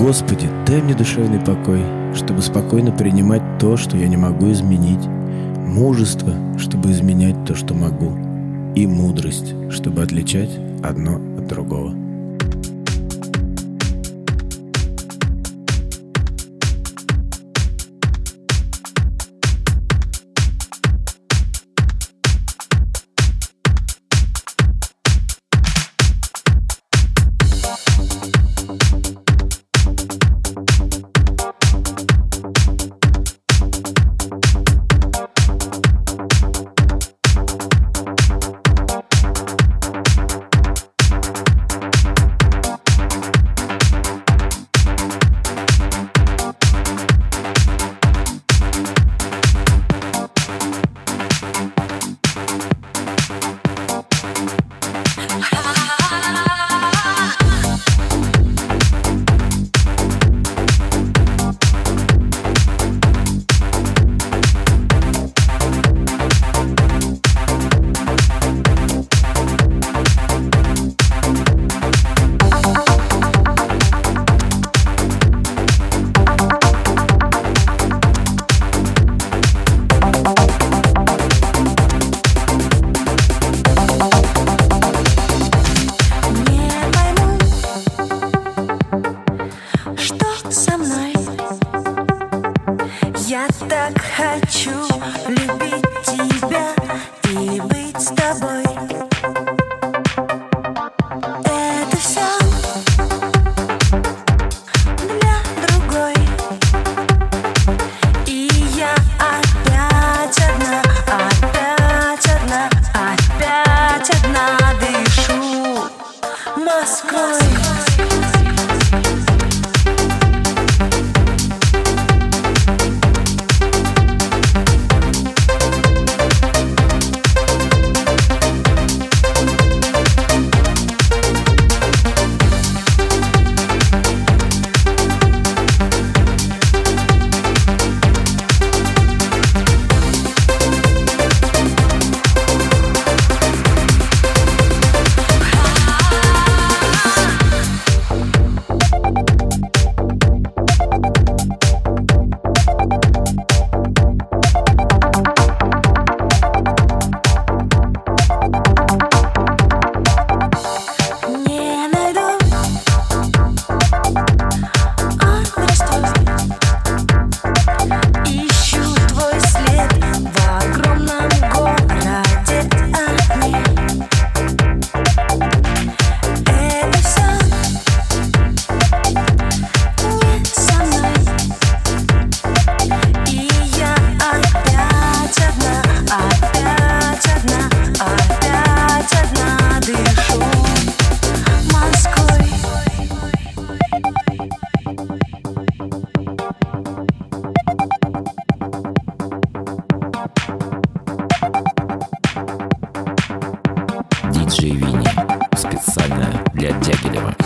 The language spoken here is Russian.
Господи, дай мне душевный покой, чтобы спокойно принимать то, что я не могу изменить, мужество, чтобы изменять то, что могу, и мудрость, чтобы отличать одно от другого. Я так хочу любить тебя и быть с тобой. Это все для другой. И я опять одна, опять одна, опять одна дышу Москвой. Диджей Винни. Специально для Дягилева.